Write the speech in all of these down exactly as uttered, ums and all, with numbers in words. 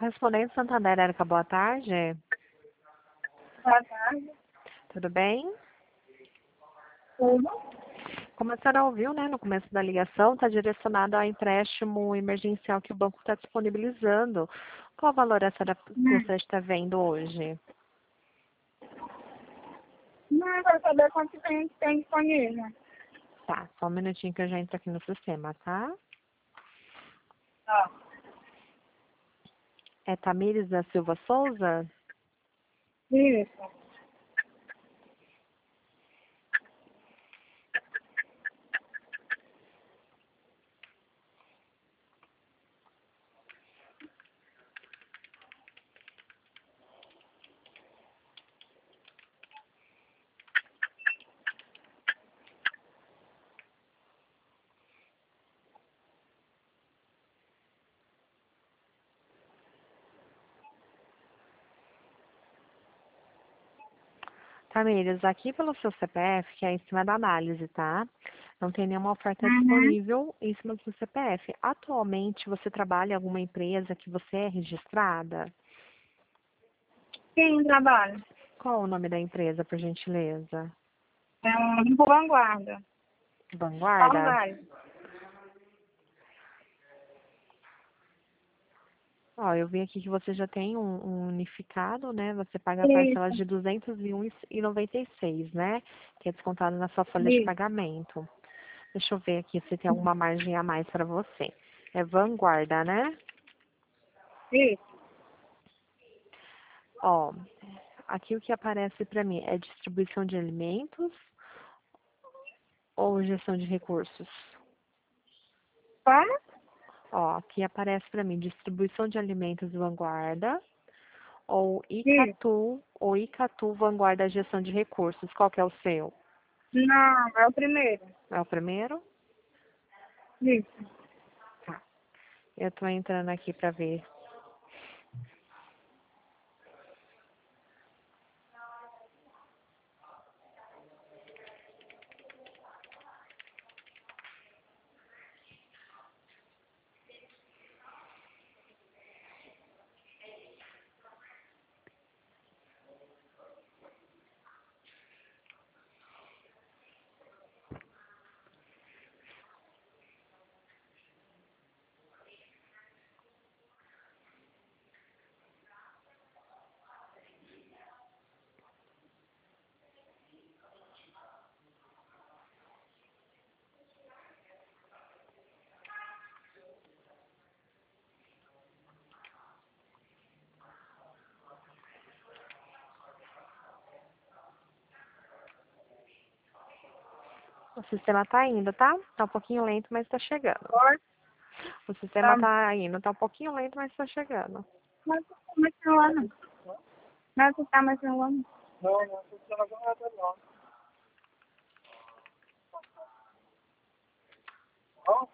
Correspondente Santander, Érica, boa tarde. Boa tarde. Tudo bem? Tudo? Como a senhora ouviu, né, no começo da ligação, está direcionado ao empréstimo emergencial que o banco está disponibilizando. Qual o valor a senhora Hum. gostaria de estar vendo hoje? Não, para saber quanto tem, tem disponível. Tá, só um minutinho que eu já entro aqui no sistema, tá? Ó. É Tamires da Silva Souza? Isso. Tamires, aqui pelo seu C P F, que é em cima da análise, tá? Não tem nenhuma oferta Uhum. disponível em cima do seu C P F. Atualmente, você trabalha em alguma empresa que você é registrada? Sim, trabalho. Qual o nome da empresa, por gentileza? É um Grupo Vanguarda. Vanguarda? Vanguarda. Ó, eu vi aqui que você já tem um, um unificado, né? Você paga a parcela Isso. de duzentos e um reais e noventa e seis centavos, né? Que é descontado na sua folha de Isso. pagamento. Deixa eu ver aqui se tem alguma margem a mais para você. É Vanguarda, né? Isso. Ó, aqui o que aparece para mim é distribuição de alimentos ou gestão de recursos? Como? Ó, aqui aparece para mim distribuição de alimentos Vanguarda ou Isso. Icatu ou Icatu Vanguarda Gestão de Recursos. Qual que é o seu? Não, é o primeiro. É o primeiro? Isso. Tá. Eu tô entrando aqui para ver. O sistema tá indo, tá? Tá um pouquinho lento, mas tá chegando. Pode? O sistema Tá. tá indo, tá um pouquinho lento, mas tá chegando. Mas você tá mais celular, Mas você tá mais celular, não? Não, não. Você não vai nada, não. Não?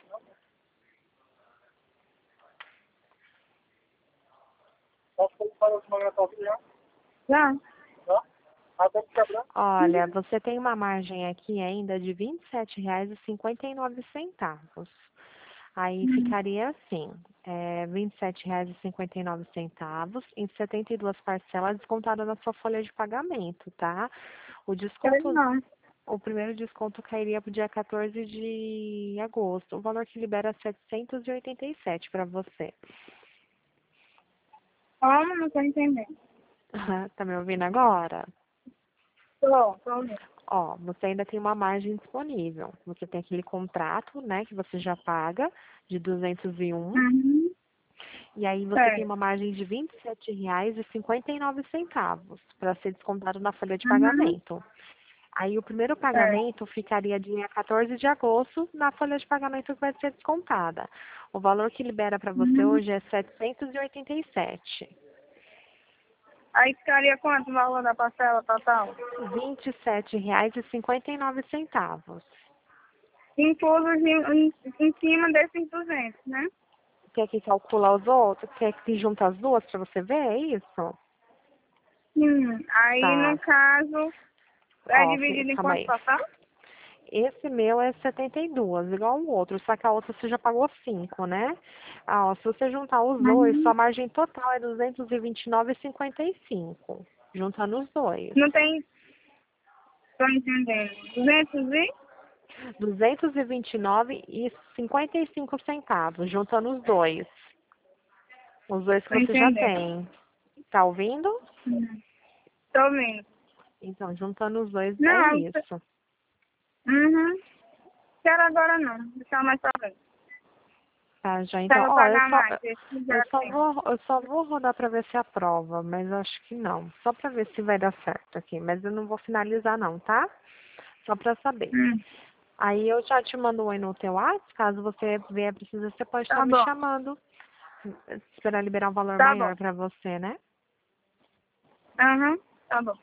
Posso colocar o magnetoscópio já? Já. Já? Até que quebrar? Olha, você tem uma margem aqui ainda de vinte e sete reais e cinquenta e nove centavos. Aí Hum. ficaria assim, é, vinte e sete reais e cinquenta e nove centavos em setenta e duas parcelas descontada na sua folha de pagamento, tá? O Sei desconto, não. o primeiro desconto cairia para o dia quatorze de agosto. O valor que libera é setecentos e oitenta e sete para você. Como? Não tô entendendo. Tá me ouvindo agora? Tô, tô ouvindo. Ó, você ainda tem uma margem disponível. Você tem aquele contrato, né, que você já paga de duzentos e um. Uhum. E aí você tem Certo. uma margem de vinte e sete reais e cinquenta e nove centavos para ser descontado na folha de Uhum. pagamento. Aí o primeiro Certo. pagamento ficaria dia quatorze de agosto na folha de pagamento que vai ser descontada. O valor que libera para você Uhum. hoje é setecentos e oitenta e sete. Aí ficaria quanto o valor da parcela total? vinte e sete reais e cinquenta e nove centavos. Inclusos em, em, em cima desses duzentos, né? Quer que calcula os outros? Quer que junta as duas para você ver? É isso? Hum. Aí, Tá. no caso, é Ó, fi- dividido em calma quanto aí. total? esse meu é setenta e duas, igual o outro, só que a outra você já pagou cinco, né? Ah, ó, se você juntar os dois, Uhum. sua margem total é duzentos e vinte e nove e cinquenta e cinco, juntando os dois. Não tem... Tô entendendo. duzentos e... duzentos e vinte e nove e cinquenta e cinco centavos, juntando os dois. Os dois que Tô você já entendendo. tem. Tá ouvindo? Uhum. Tô vendo. Então, juntando os dois é Não, eu- isso. uhum. Quero agora não. Deixa mais pra frente. Tá, já. Então, Quero ó, eu pagar só, mais. Esse eu já só tem. vou, eu só vou rodar pra ver se aprova, mas eu acho que não. Só pra ver se vai dar certo aqui, mas eu não vou finalizar não, tá? Só pra saber. Hum. Aí eu já te mando um oi no teu WhatsApp, caso você vier precisar, você pode estar Tá me bom. chamando. Esperar liberar um valor Tá bom. maior pra você, né? Aham. Tá bom.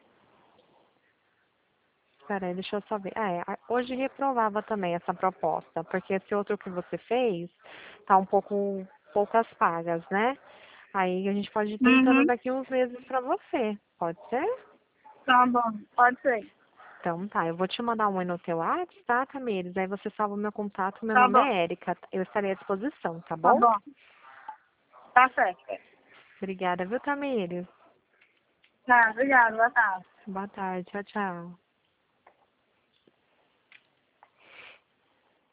Peraí, deixa eu só ver. Ah, é, a- hoje reprovava também essa proposta, porque esse outro que você fez tá um pouco poucas pagas, né? Aí a gente pode ir tentando Uhum. daqui uns meses pra você. Pode ser? Tá bom. Pode ser. Então tá, eu vou te mandar um oi no teu WhatsApp, tá, Tamires? Aí você salva o meu contato, meu Tá nome bom. é Érica. Eu estarei à disposição, tá Tá bom? bom. Tá certo. Obrigada, viu, Tamires? Tá, obrigada. Boa tarde. Boa tarde, tchau, tchau.